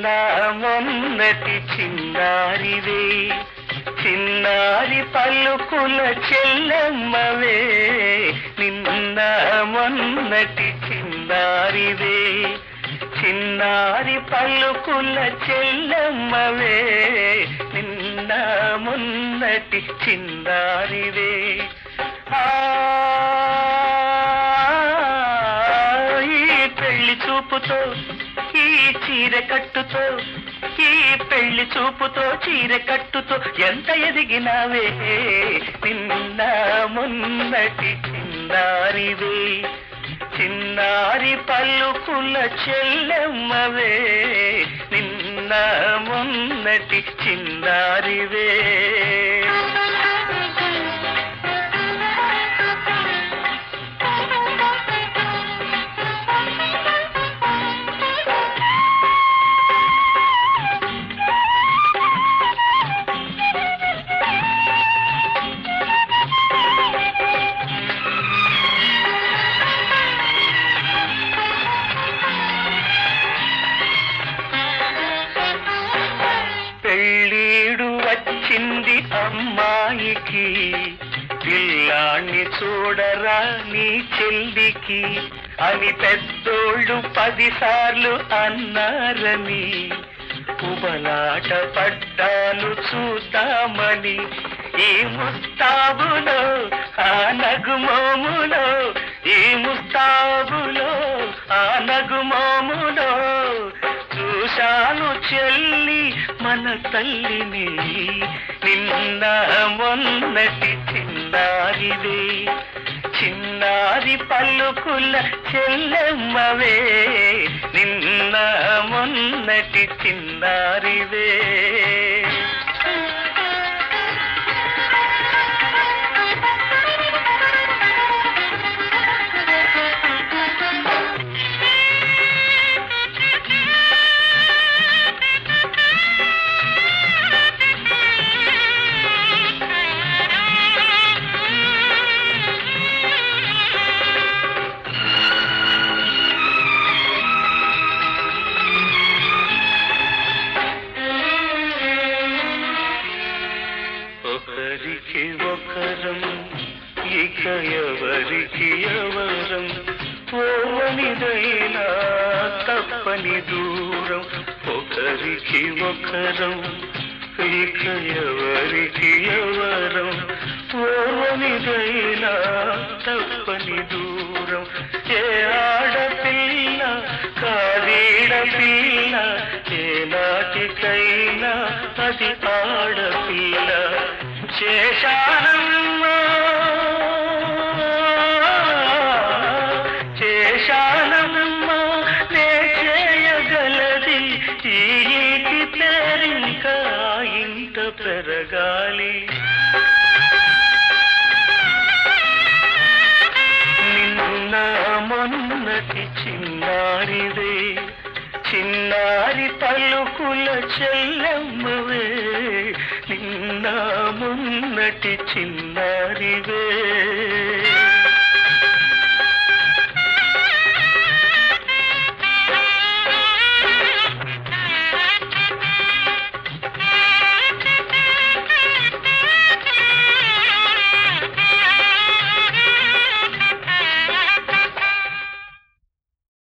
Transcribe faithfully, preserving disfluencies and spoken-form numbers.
నిన్న మొన్నటి చిన్నారివే, చిన్నారి పలుకుల చెల్లెమ్మవే. నిన్న మొన్నటి చిన్నారివే, చిన్నారి పలుకుల చెల్లెమ్మవే. నిన్న మొన్నటి చిన్నారివే. ఈ పెళ్లి చూపుతో ఈ చీర కట్టుతో, ఈ పెళ్లి చూపుతో చీర కట్టుతో ఎంత ఎదిగినావే. నిన్న మొన్నటి చిన్నారివే, చిన్నారి పలుకుల చెల్లెమ్మవే. నిన్న మొన్నటి చిన్నారివే. పెళ్ళీడు వచ్చింది అమ్మాయికి, పిల్లాన్ని చూడరా నీ చెల్లికి అని పెద్దోళ్ళు పదిసార్లు అన్నారని, ఉబలాట పడ్డాను చూద్దామని. ఈ ముస్తాబులో ఆ నగుమోములో, ఈ ముస్తాబులో ఆ నగుమోములో చూశాను చెల్లి మన తల్లిని. నిన్న మొన్నటి చిన్నారివే, చిన్నారి పలుకుల చెల్లెమ్మవే. నిన్న మొన్నటి చిన్నారివే. ఒకరికి ఒకరం ఇక ఎవరికి ఎవరం, పోవనిదైనా తప్పని దూరం. ఒకరికి ఒకరం ఇక ఎవరికి ఎవరం, పోవనిదైనా తప్పని దూరం. ఏ ఆడపిల్ల కాదీడ పిల్ల, ఏ నాటికైనా అది ఆడపిల్ల. శేషానమ్మా శేషానమ్మా నే చేయగలది, ఈ ఇంటి పేరింకా ఇంట పెరగాలి. నిన్న మొన్నటి చిన్నారివే, చిన్నారి పలుకుల చెల్లెమ్మవే. నిన్న మొన్నటి చిన్నారివే.